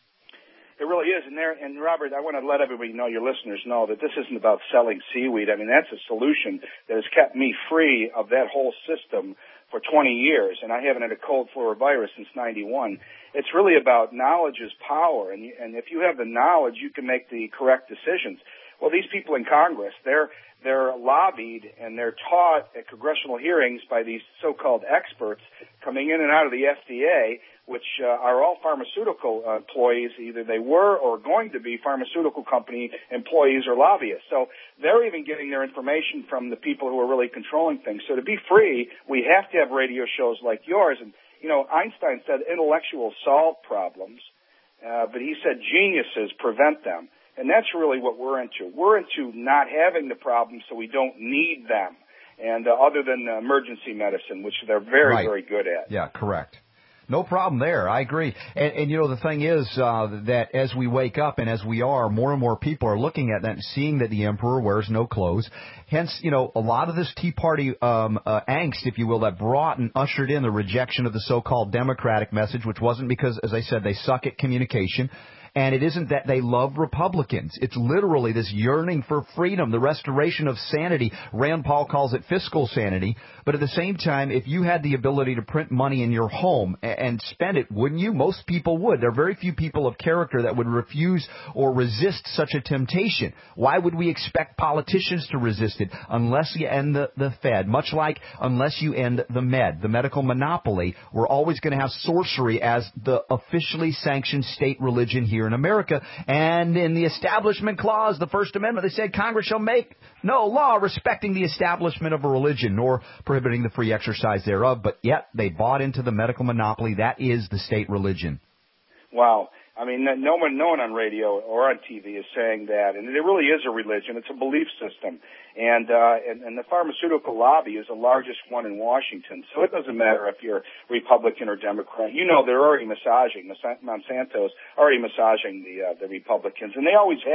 It really is. And there, and Robert, I want to let everybody know, your listeners know, that this isn't about selling seaweed. I mean, that's a solution that has kept me free of that whole system for twenty years, and I haven't had a cold flora virus since ninety-one. It's really about knowledge is power, and, and if you have the knowledge, you can make the correct decisions. Well, these people in Congress, they're they're lobbied and they're taught at congressional hearings by these so-called experts coming in and out of the F D A, which uh, are all pharmaceutical uh, employees. Either they were or going to be pharmaceutical company employees or lobbyists. So they're even getting their information from the people who are really controlling things. So to be free, we have to have radio shows like yours. And, you know, Einstein said intellectuals solve problems, uh, but he said geniuses prevent them. And that's really what we're into. We're into not having the problems so we don't need them. And uh, other than uh, emergency medicine, which they're very, right. very good at. Yeah, correct. No problem there. I agree. And, and you know, the thing is uh, that as we wake up and as we are, more and more people are looking at that and seeing that the emperor wears no clothes. Hence, you know, a lot of this Tea Party um, uh, angst, if you will, that brought and ushered in the rejection of the so-called Democratic message, which wasn't because, as I said, they suck at communication. And it isn't that they love Republicans. It's literally this yearning for freedom, the restoration of sanity. Rand Paul calls it fiscal sanity. But at the same time, if you had the ability to print money in your home and spend it, wouldn't you? Most people would. There are very few people of character that would refuse or resist such a temptation. Why would we expect politicians to resist it unless you end the, the Fed? Much like unless you end the Med, the medical monopoly, we're always going to have sorcery as the officially sanctioned state religion here in America. And in the Establishment Clause, the First Amendment, they said Congress shall make no law respecting the establishment of a religion, nor prohibiting the free exercise thereof. But yet they bought into the medical monopoly. That is the state religion. Wow. I mean, no one, no one on radio or on T V is saying that, and it really is a religion. It's a belief system, and uh, and, and the pharmaceutical lobby is the largest one in Washington. So it doesn't matter if you're Republican or Democrat. You know, they're already massaging Monsanto's already massaging the uh, the Republicans, and they always have.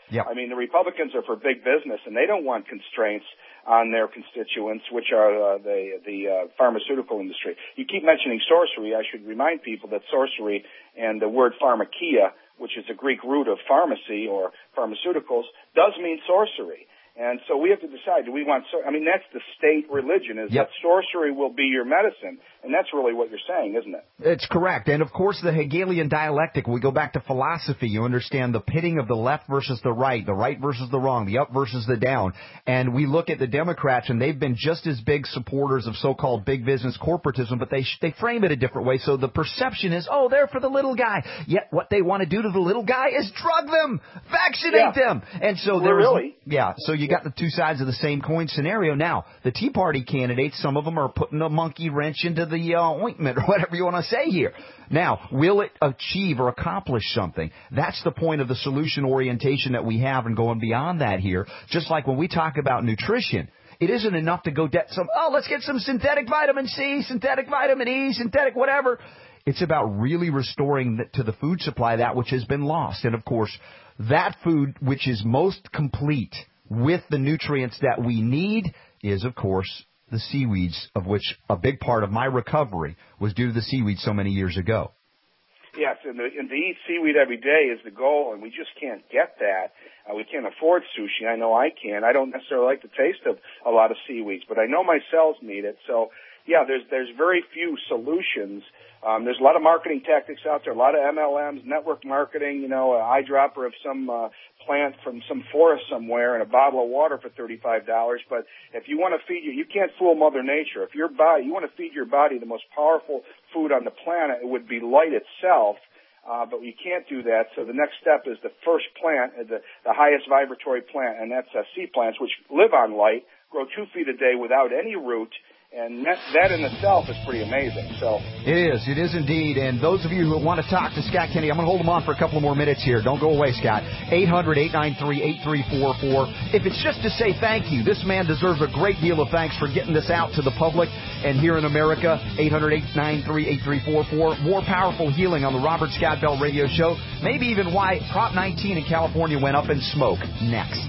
Yep. I mean, the Republicans are for big business, and they don't want constraints on their constituents, which are uh, the the uh, pharmaceutical industry. You keep mentioning sorcery. I should remind people that sorcery and the word pharmakia, which is the Greek root of pharmacy or pharmaceuticals, does mean sorcery. And so we have to decide, do we want, sor- I mean, that's the state religion, is yep. that sorcery will be your medicine. And that's really what you're saying, isn't it? It's correct. And, of course, the Hegelian dialectic, we go back to philosophy. You understand the pitting of the left versus the right, the right versus the wrong, the up versus the down. And we look at the Democrats, and they've been just as big supporters of so-called big business corporatism, but they they frame it a different way. So the perception is, oh, they're for the little guy. Yet what they want to do to the little guy is drug them, vaccinate yeah. them. And so well, there's, really? yeah, so you got the two sides of the same coin scenario. Now, the Tea Party candidates, some of them are putting a monkey wrench into the uh, ointment or whatever you want to say here. Now, will it achieve or accomplish something? That's the point of the solution orientation that we have and going beyond that here. Just like when we talk about nutrition, it isn't enough to go get some, oh, let's get some synthetic vitamin C, synthetic vitamin E, synthetic whatever. It's about really restoring to the food supply that which has been lost. And, of course, that food which is most complete with the nutrients that we need is, of course, the seaweeds, of which a big part of my recovery was due to the seaweed so many years ago. Yes, and, the, and to eat seaweed every day is the goal, and we just can't get that. Uh, we can't afford sushi. I know I can. I don't necessarily like the taste of a lot of seaweeds, but I know my cells need it. So, yeah, there's there's very few solutions. Um, there's a lot of marketing tactics out there, a lot of M L Ms, network marketing, you know, an eyedropper of some uh, plant from some forest somewhere and a bottle of water for thirty-five dollars. But if you want to feed you, you can't fool Mother Nature. If your body, you want to feed your body the most powerful food on the planet, it would be light itself. Uh, but you can't do that. So the next step is the first plant, the, the highest vibratory plant, and that's uh, sea plants, which live on light, grow two feet a day without any root. And that, that in itself is pretty amazing. So it is. It is indeed. And those of you who want to talk to Scott Kennedy, I'm going to hold him on for a couple of more minutes here. Don't go away, Scott. eight hundred, eight nine three, eight three four four. If it's just to say thank you, this man deserves a great deal of thanks for getting this out to the public. And here in America, eight hundred, eight nine three, eight three four four. More powerful healing on the Robert Scott Bell Radio Show. Maybe even why Prop nineteen in California went up in smoke. Next.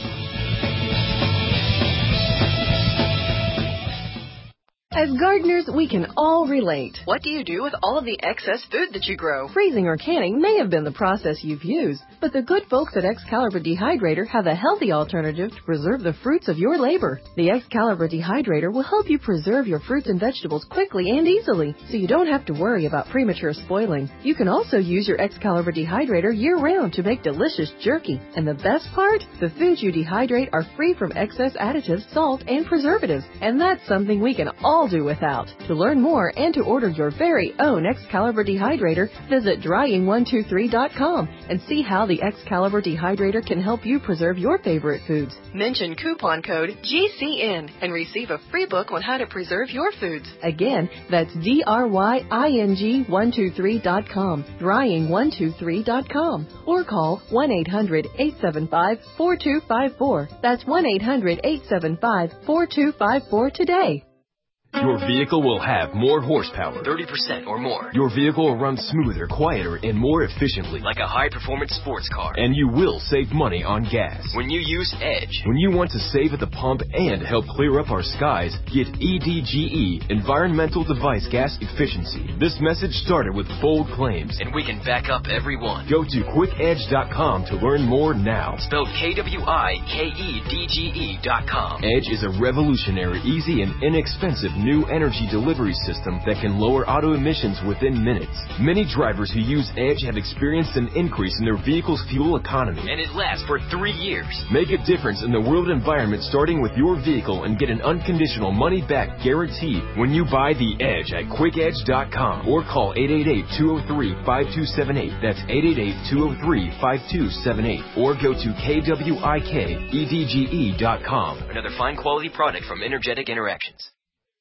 As gardeners, we can all relate. What do you do with all of the excess food that you grow? Freezing or canning may have been the process you've used, but the good folks at Excalibur Dehydrator have a healthy alternative to preserve the fruits of your labor. The Excalibur Dehydrator will help you preserve your fruits and vegetables quickly and easily, so you don't have to worry about premature spoiling. You can also use your Excalibur Dehydrator year-round to make delicious jerky. And the best part? The foods you dehydrate are free from excess additives, salt, and preservatives. And that's something we can all do without. To learn more and to order your very own Excalibur Dehydrator, visit drying one two three dot com and see how the Excalibur Dehydrator can help you preserve your favorite foods. Mention coupon code G C N and receive a free book on how to preserve your foods. Again, that's D R Y I N G one two three dot com, drying one two three dot com, or call one eight hundred, eight seven five, four two five four. That's one eight hundred, eight seven five, four two five four today. Your vehicle will have more horsepower. thirty percent or more. Your vehicle will run smoother, quieter, and more efficiently. Like a high-performance sports car. And you will save money on gas. When you use Edge. When you want to save at the pump and help clear up our skies, get E D G E, Environmental Device Gas Efficiency. This message started with bold claims. And we can back up every one. Go to quick edge dot com to learn more now. Spelled K W I K E D G E dot com. Edge is a revolutionary, easy, and inexpensive new energy delivery system that can lower auto emissions within minutes. Many drivers who use Edge have experienced an increase in their vehicle's fuel economy. And it lasts for three years. Make a difference in the world environment starting with your vehicle and get an unconditional money-back guarantee when you buy the Edge at quick edge dot com or call eight eight eight, two oh three, five two seven eight. That's eight eight eight, two oh three, five two seven eight. Or go to K W I K E D G E dot com. Another fine quality product from Energetic Interactions.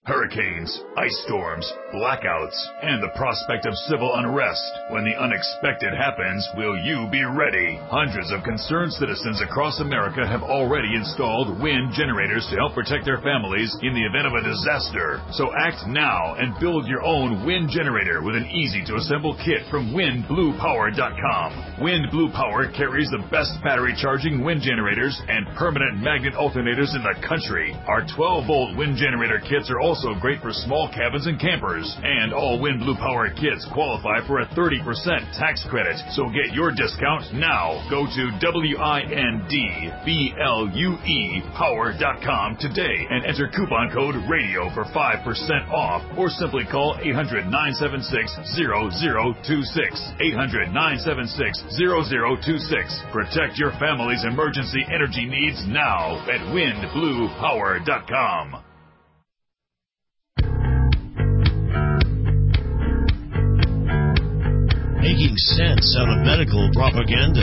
Hurricanes, ice storms, blackouts, and the prospect of civil unrest. When the unexpected happens, will you be ready? Hundreds of concerned citizens across America have already installed wind generators to help protect their families in the event of a disaster. So act now and build your own wind generator with an easy-to-assemble kit from wind blue power dot com. Wind Blue Power carries the best battery charging wind generators and permanent magnet alternators in the country. Our twelve-volt wind generator kits are also great for small cabins and campers. And all Wind Blue Power kits qualify for a thirty percent tax credit. So get your discount now. Go to wind blue power dot com today and enter coupon code RADIO for five percent off, or simply call eight hundred, nine seven six, zero zero two six. eight hundred, nine seven six, zero zero two six. Protect your family's emergency energy needs now at wind blue power dot com. Making sense out of medical propaganda.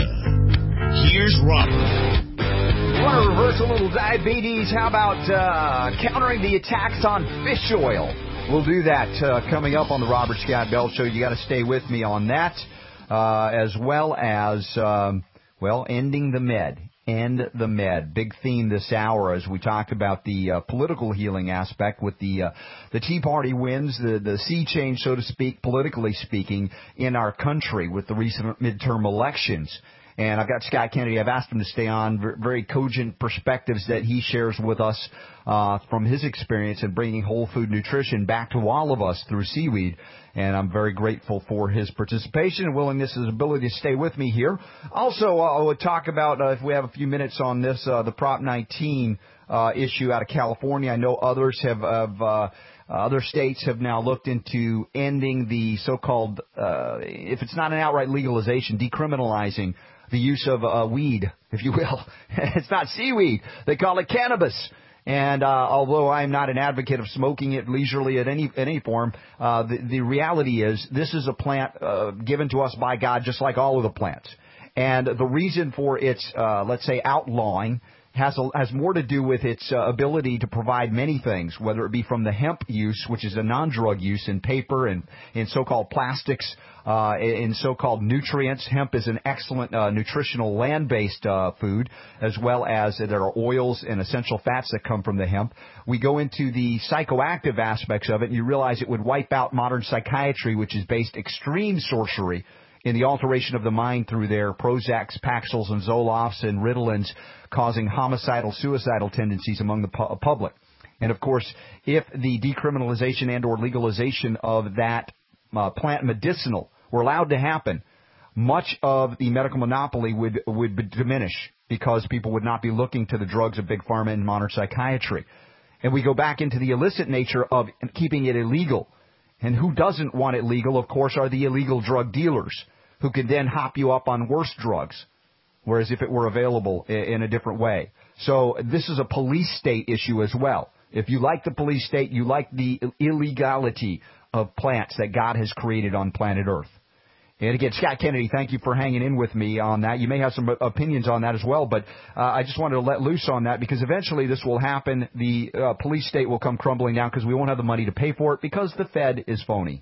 Here's Robert. You want to reverse a little diabetes? How about uh, countering the attacks on fish oil? We'll do that uh, coming up on the Robert Scott Bell Show. You got to stay with me on that, uh, as well as, um, well, ending the med. End the med. Big theme this hour as we talk about the uh, political healing aspect with the uh, the Tea Party wins, the, the sea change, so to speak, politically speaking, in our country with the recent midterm elections. And I've got Scott Kennedy. I've asked him to stay on. Very cogent perspectives that he shares with us uh, from his experience in bringing whole food nutrition back to all of us through seaweed. And I'm very grateful for his participation and willingness, his ability to stay with me here. Also, uh, I would talk about, uh, if we have a few minutes on this, uh, the Prop nineteen uh, issue out of California. I know others have, have uh, other states have now looked into ending the so-called, uh, if it's not an outright legalization, decriminalizing the use of uh, weed, if you will. It's not seaweed. They call it cannabis. And uh, although I'm not an advocate of smoking it leisurely at any any form, uh, the, the reality is this is a plant uh, given to us by God, just like all of the plants. And the reason for its, uh, let's say, outlawing has a, has more to do with its uh, ability to provide many things, whether it be from the hemp use, which is a non-drug use in paper and in so-called plastics, uh, in so-called nutrients. Hemp is an excellent uh, nutritional land-based uh, food, as well as uh, there are oils and essential fats that come from the hemp. We go into the psychoactive aspects of it, and you realize it would wipe out modern psychiatry, which is based extreme sorcery in the alteration of the mind through their Prozacs, Paxils, and Zolofts and Ritalins, causing homicidal, suicidal tendencies among the pu- public. And, of course, if the decriminalization and or legalization of that uh, plant medicinal were allowed to happen, much of the medical monopoly would, would diminish because people would not be looking to the drugs of Big Pharma and modern psychiatry. And we go back into the illicit nature of keeping it illegal. And who doesn't want it legal, of course, are the illegal drug dealers who can then hop you up on worse drugs, whereas if it were available in a different way. So this is a police state issue as well. If you like the police state, you like the illegality of plants that God has created on planet Earth. And again, Scott Kennedy, thank you for hanging in with me on that. You may have some opinions on that as well, but uh, I just wanted to let loose on that because eventually this will happen. The uh, police state will come crumbling down because we won't have the money to pay for it because the Fed is phony.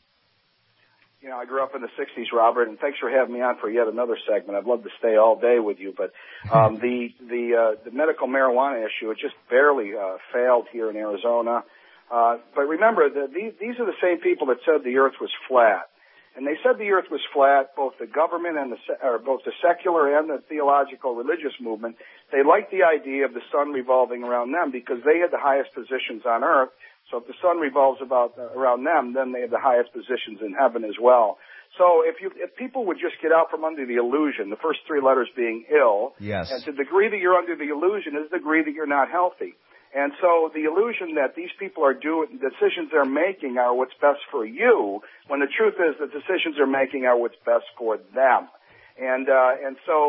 You know, I grew up in the sixties, Robert, and thanks for having me on for yet another segment. I'd love to stay all day with you, but um, the the uh, the medical marijuana issue, it just barely uh, failed here in Arizona. Uh, but remember, the, these, these are the same people that said the Earth was flat. And they said the Earth was flat, both the government and the, or both the secular and the theological religious movement. They liked the idea of the sun revolving around them because they had the highest positions on Earth. So if the sun revolves about uh, around them, then they have the highest positions in heaven as well. So if you, if people would just get out from under the illusion, the first three letters being ill, yes, and to the degree that you're under the illusion is the degree that you're not healthy. And so the illusion that these people are doing, decisions they're making are what's best for you, when the truth is the decisions they're making are what's best for them. And, uh, and so,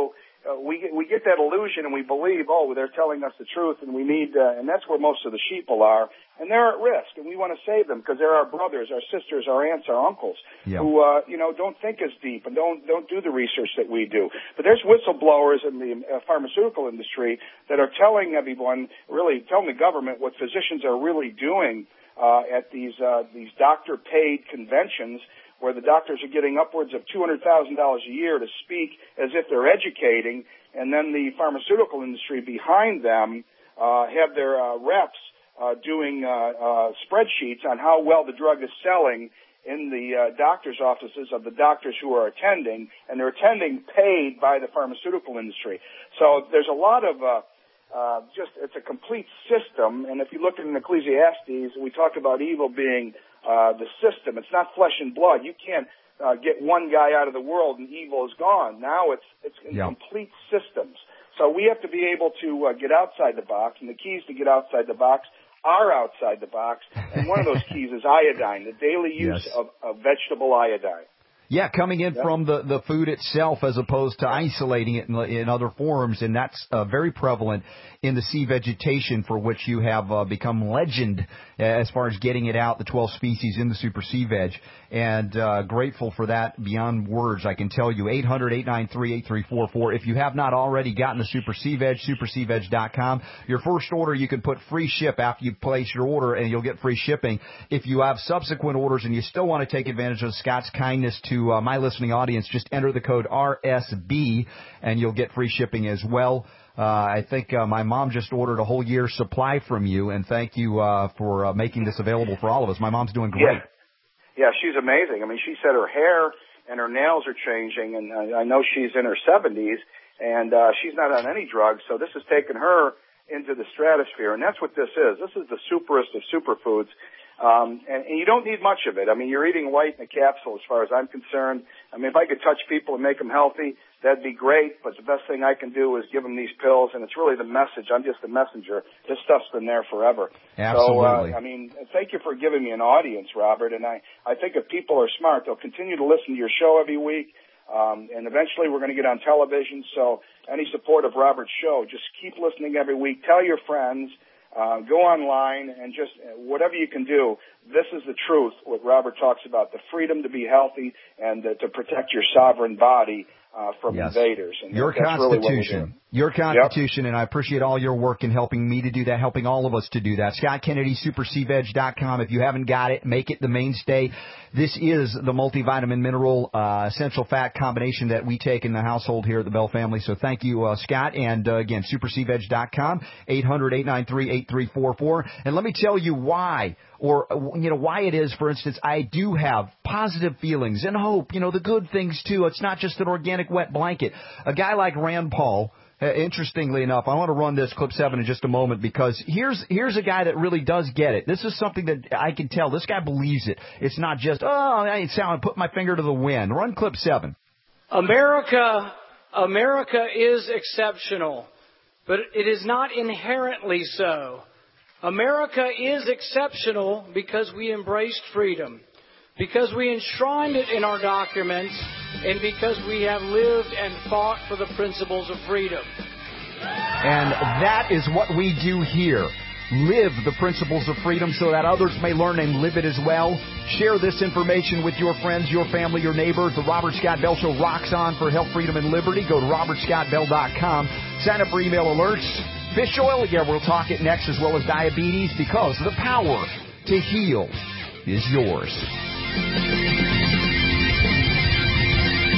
uh, we get, we get that illusion and we believe, oh, they're telling us the truth, and we need, uh, and that's where most of the sheeple are, and they're at risk, and we want to save them because they're our brothers, our sisters, our aunts, our uncles, yeah. who, uh, you know, don't think as deep and don't don't do the research that we do. But there's whistleblowers in the uh, pharmaceutical industry that are telling everyone, really telling the government what physicians are really doing uh, at these uh, these doctor-paid conventions, where the doctors are getting upwards of two hundred thousand dollars a year to speak as if they're educating, and then the pharmaceutical industry behind them uh, have their uh, reps uh, doing uh, uh, spreadsheets on how well the drug is selling in the uh, doctor's offices of the doctors who are attending, and they're attending paid by the pharmaceutical industry. So there's a lot of uh, uh, just, it's a complete system, and if you look in Ecclesiastes, we talk about evil being Uh, the system. It's not flesh and blood. You can't uh, get one guy out of the world and evil is gone. Now it's it's in yeah. complete systems. So we have to be able to uh, get outside the box, and the keys to get outside the box are outside the box. And one of those keys is iodine, the daily use yes. of, of vegetable iodine. Yeah, coming in yeah. from the, the food itself as opposed to isolating it in, in other forms, and that's uh, very prevalent in the sea vegetation, for which you have uh, become legend as far as getting it out, the twelve species in the Super Sea Veg, and uh, grateful for that beyond words, I can tell you. eight hundred, eight nine three, eight three four four. If you have not already gotten the Super Sea Veg, super sea veg dot com. Your first order, you can put free ship after you place your order, and you'll get free shipping. If you have subsequent orders and you still want to take advantage of Scott's kindness to uh, my listening audience, just enter the code R S B, and you'll get free shipping as well. Uh, I think uh, my mom just ordered a whole year's supply from you, and thank you uh, for uh, making this available for all of us. My mom's doing great. Yeah. yeah, she's amazing. I mean, she said her hair and her nails are changing, and I, I know she's in her seventies, and uh, she's not on any drugs, so this has taken her into the stratosphere, and that's what this is. This is the superest of superfoods. Um, and, and you don't need much of it. I mean, you're eating white in a capsule as far as I'm concerned. I mean, if I could touch people and make them healthy, that'd be great, but the best thing I can do is give them these pills, and it's really the message. I'm just a messenger. This stuff's been there forever. Absolutely. So, uh, I mean, thank you for giving me an audience, Robert, and I, I think if people are smart, they'll continue to listen to your show every week, um, and eventually we're going to get on television, so any support of Robert's show, just keep listening every week. Tell your friends. Uh, go online and just whatever you can do. This is the truth, what Robert talks about, the freedom to be healthy and uh, to protect your sovereign body uh, from yes. invaders. And your that's Constitution. Really your Constitution, yep. And I appreciate all your work in helping me to do that, helping all of us to do that. Scott Kennedy, super sea veg dot com. If you haven't got it, make it the mainstay. This is the multivitamin mineral uh, essential fat combination that we take in the household here at the Bell family. So thank you, uh, Scott. And uh, again, super sea veg dot com, eight hundred, eight nine three, eight three four four. And let me tell you why, or, you know, why it is, for instance, I do have positive feelings and hope, you know, the good things too. It's not just an organic wet blanket. A guy like Rand Paul, Uh, interestingly enough, I want to run this clip seven in just a moment, because here's here's a guy that really does get it. This is something that I can tell. This guy believes it. It's not just, oh, I ain't sound, put my finger to the wind. Run clip seven. America, America is exceptional, but it is not inherently so. America is exceptional because we embraced freedom, because we enshrined it in our documents, and because we have lived and fought for the principles of freedom. And that is what we do here. Live the principles of freedom so that others may learn and live it as well. Share this information with your friends, your family, your neighbors. The Robert Scott Bell Show rocks on for health, freedom, and liberty. Go to robert scott bell dot com. Sign up for email alerts. Fish oil, yeah, we'll talk it next, as well as diabetes, because the power to heal is yours.